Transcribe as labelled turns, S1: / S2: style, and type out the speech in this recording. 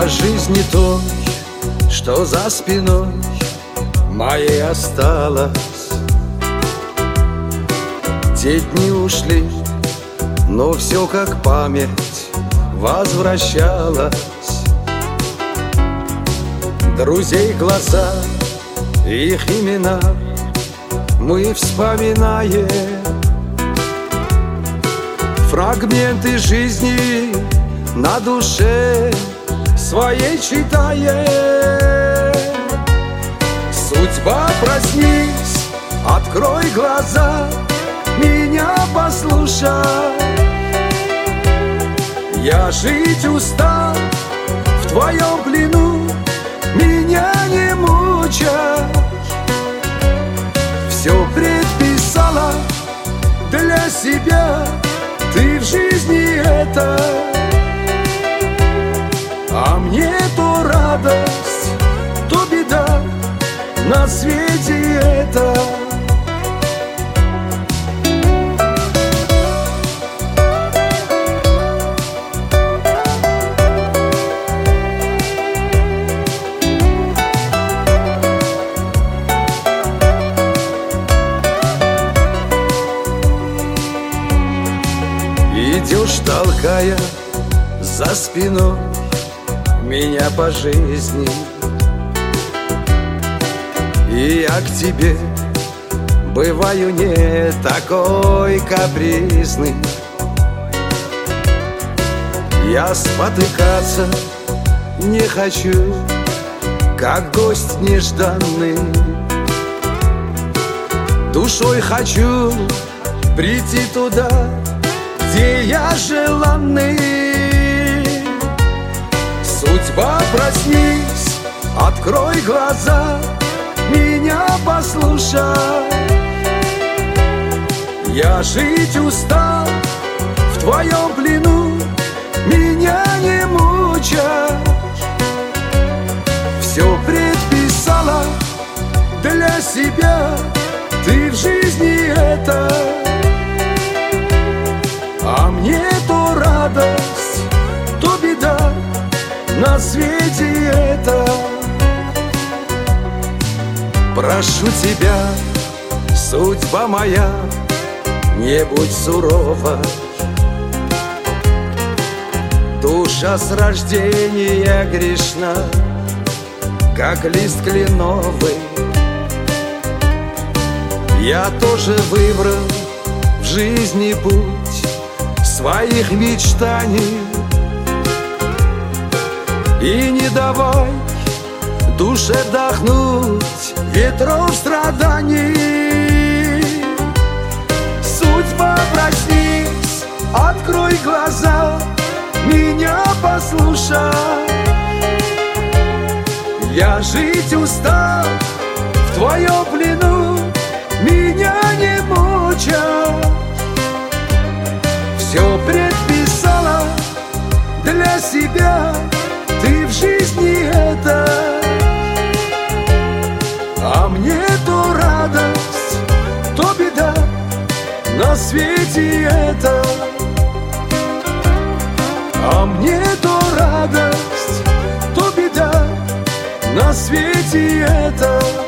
S1: жизни той, что за спиной моей осталось. Те дни ушли, но все как память возвращалась. Друзей глаза, их имена мы вспоминаем, фрагменты жизни на душе своей читаем. Судьба, проснись, открой глаза, меня послушай. Я жить устал в твоем плену, меня не мучай. Все предписала для себя ты в жизни это, а мне то радость, то беда на свете это. Идешь, толкая за спиной меня по жизни, и я к тебе бываю не такой капризный. Я спотыкаться не хочу, как гость нежданный. Душой хочу прийти туда, где я желанный. Судьба, проснись, открой глаза, меня послушай. Я жить устал в твоем плену, меня не мучай. Все предписала для себя ты в жизни это, а мне то радость, то беда на свете это. Прошу тебя, судьба моя, не будь сурова. Душа с рождения грешна, как лист кленовый. Я тоже выбрал в жизни путь своих мечтаний, и не давай душе вдохнуть ветров страданий. Судьба, проснись, открой глаза, меня послушай. Я жить устал в твоем плену, меня не мучай. Все предписала для себя ты в жизни это, а мне то радость, то беда на свете это, а мне то радость, то беда на свете это.